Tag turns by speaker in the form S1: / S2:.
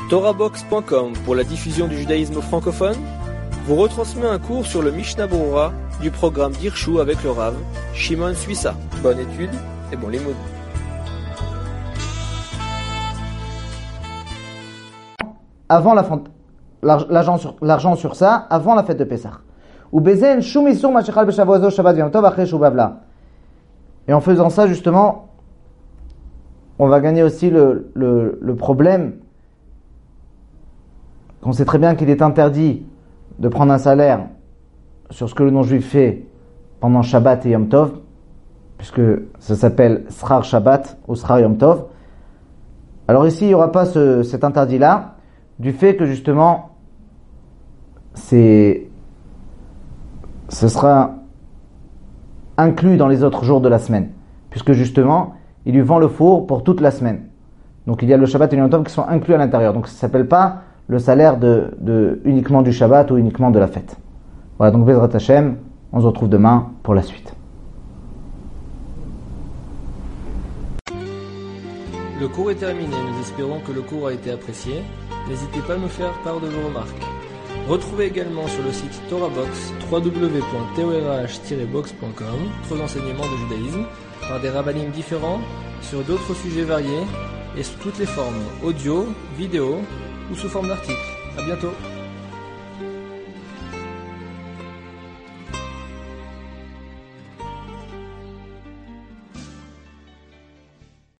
S1: TorahBox.com pour la diffusion du judaïsme francophone vous retransmet un cours sur le Mishnah Berurah du programme d'Irshu avec le Rav Shimon Suissa. Bonne étude et bon limoud.
S2: Avant l'argent sur ça, avant la fête de Pessah. Ou bezen shum isur mashechal beshavuot shabbat v'yom tov achrei shubavla. Et en faisant ça, justement, on va gagner aussi le problème qu'on sait très bien qu'il est interdit de prendre un salaire sur ce que le non-juif fait pendant Shabbat et Yom Tov, puisque ça s'appelle Srar Shabbat ou Srar Yom Tov. Alors ici, il n'y aura pas cet interdit-là, du fait que justement, ce sera inclus dans les autres jours de la semaine, puisque justement, il lui vend le four pour toute la semaine. Donc il y a le Shabbat et le Yom Tov qui sont inclus à l'intérieur. Donc ça ne s'appelle pas le salaire uniquement du Shabbat ou uniquement de la fête. Voilà, donc Bezrat Hashem, on se retrouve demain pour la suite.
S1: Le cours est terminé, nous espérons que le cours a été apprécié. N'hésitez pas à nous faire part de vos remarques. Retrouvez également sur le site TorahBox www.torah-box.com d'autres enseignements de judaïsme par des rabbinim différents sur d'autres sujets variés et sous toutes les formes, audio, vidéo ou sous forme d'articles. À bientôt.